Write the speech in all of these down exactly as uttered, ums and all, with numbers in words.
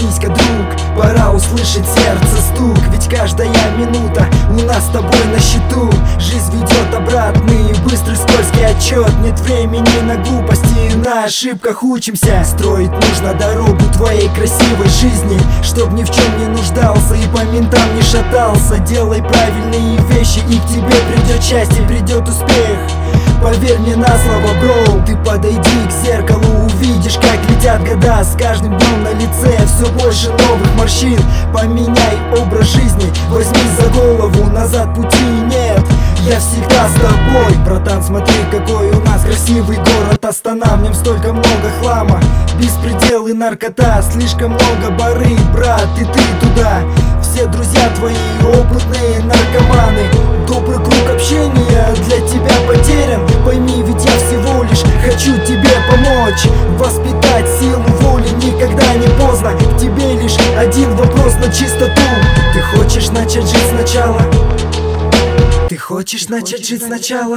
Очнись-ка, друг, пора услышать сердце стук. Ведь каждая минута у нас с тобой на счету. Жизнь ведет обратный, быстрый, скользкий отчет. Нет времени на глупости, на ошибках учимся. Строить нужно дорогу твоей красивой жизни, чтоб ни в чем не нуждался и по ментам не шатался. Делай правильные вещи, и к тебе придет счастье, придет успех. Поверь мне на слово, бро. Ты подойди к зеркалу, увидишь, как летят года. С каждым днем на лице все больше новых морщин. Поменяй образ жизни, возьмись за голову. Назад пути нет, я всегда с тобой. Братан, смотри, какой у нас красивый город Астана. В нем столько много хлама, беспредел и наркота. Слишком много бары, брат, и ты туда. Все друзья твои опытные наркоманы. Добрый круг общения для тебя потерян. Пойми, ведь я всего лишь хочу тебе помочь. Воспитать силу воли, никогда не поздно. К тебе лишь один вопрос на чистоту. Ты хочешь начать жить сначала? Ты хочешь начать жить сначала?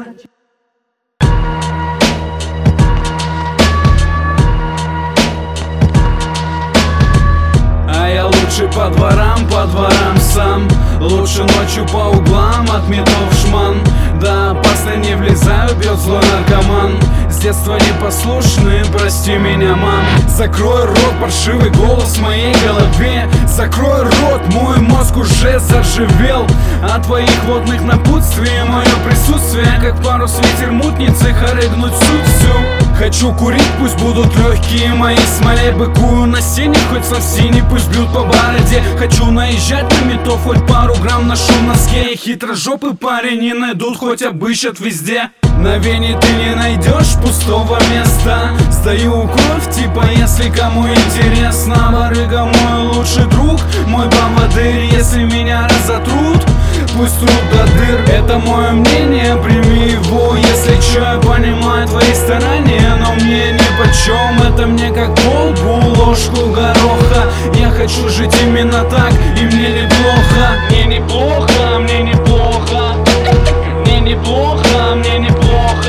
А я лучше по дворам, по дворам сам. Лучше ночью по углам от метов шман. Да опасно не влезаю, бьет злой наркоман. С детства непослушный, прости меня, мам. Закрой рот, паршивый голос в моей голове. Закрой рот, мой мозг уже заржавел от твоих водных напутствий. Мое присутствие, как парус ветер мутницы, хорыгнуть суть всю. Хочу курить, пусть будут легкие мои смоле. Быкую на сене, хоть сам синий, пусть бьют по бороде. Хочу наезжать на метов, хоть пару грамм ношу в носке. И хитрожопый парень не найдут, хоть обыщут везде. На вене ты не найдешь пустого места. Сдаю кровь, типа, если кому интересно. Барыга мой лучший друг, мой поводырь. Если меня разотрут, пусть трут до дыр. Это мое мнение, прими его. Если чё, я понимаю твои старания, но мне нипочем. Это мне как полбу, ложку гороха. Я хочу жить именно так, и мне неплохо. Мне неплохо, мне неплохо. Мне неплохо, мне неплохо.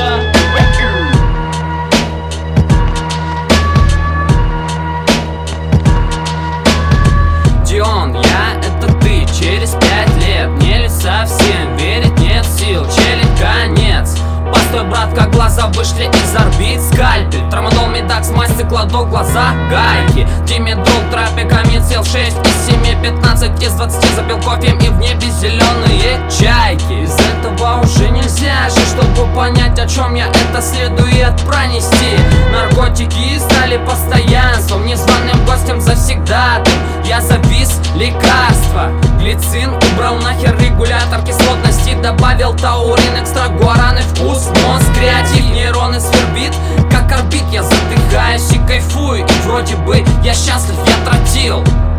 Дион, я это ты, через пять лет. Мне ли совсем верить нет сил, челить конец. Постой, брат, как глаза вышли из орбит. Скальпель, трамадол, медакс, масти, кладок, глаза, гайки. Димедрол, тропикамид, сел шесть из семи, пятнадцать из двадцати. Запил кофеем, и в небе зеленые чайки. Из этого уже нельзя же, чтобы понять, о чем я, это следует пронести. Наркотики стали постоянством, незваным гостем завсегдатым. Я завис лекарства, глицин убрал нахер регулятор кислотности. Добавил таурин, экстра гуараны, вкус, мозг, креатив, нейроны свербит, как орбит. Я задыхаюсь и кайфую, и вроде бы я счастлив, я тротил.